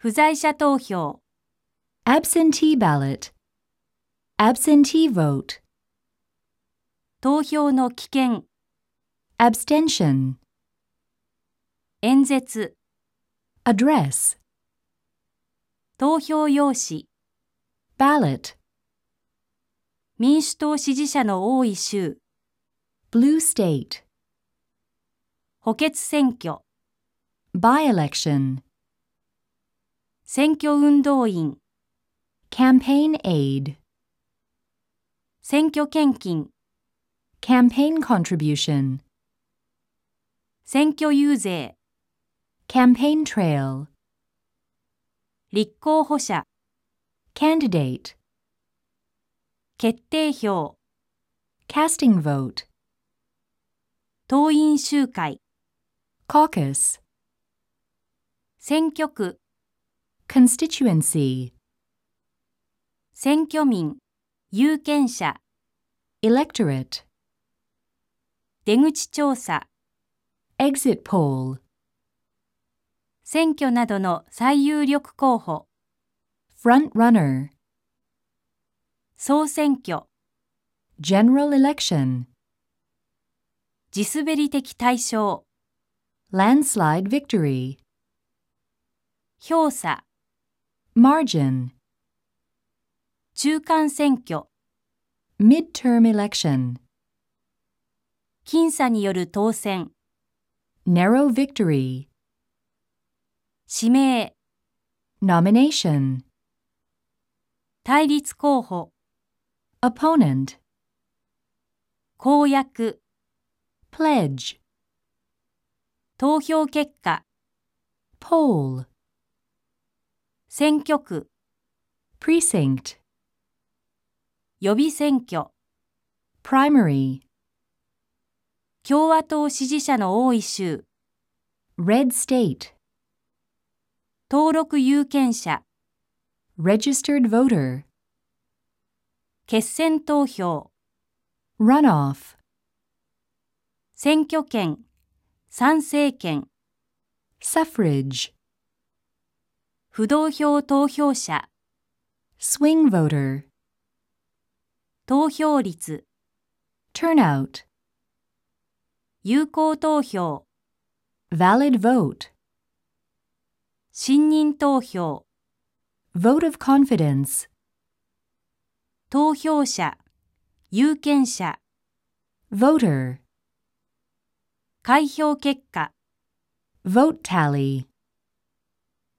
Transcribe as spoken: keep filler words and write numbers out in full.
不在者投票 absentee ballot, absentee vote, 投票の棄権 abstention, 演説 address, 投票用紙 ballot, 民主党支持者の多い州 blue state, 補欠選挙 by-election, 選挙運動員 campaign aid, 選挙献金 campaign contribution, 選挙遊説 campaign trail, 立候補者 candidate, 決定票 casting vote, 党員集会 caucus, 選挙区 constituency, 選挙民有権者 electorate, 出口調査 exit poll, 選挙などの最有力候補 front runner, 総選挙 general election, 地滑り的大勝 landslide victory, 票差 margin, 中間選挙 midterm election, 僅差による当選 narrow victory, 指名 nomination, 対立候補 opponent, 公約 pledge, 投票結果 poll, 選挙区 precinct, 予備選挙 primary, 共和党支持者の多い州 red state, 登録有権者 registered voter, 決選投票 runoff, 選挙権参政権 suffrage, 不動票投票者 swing voter, 投票率 turnout, 有効投票 valid vote, 信任投票 vote of confidence, 投票者有権者 voter, 開票結果 vote tally.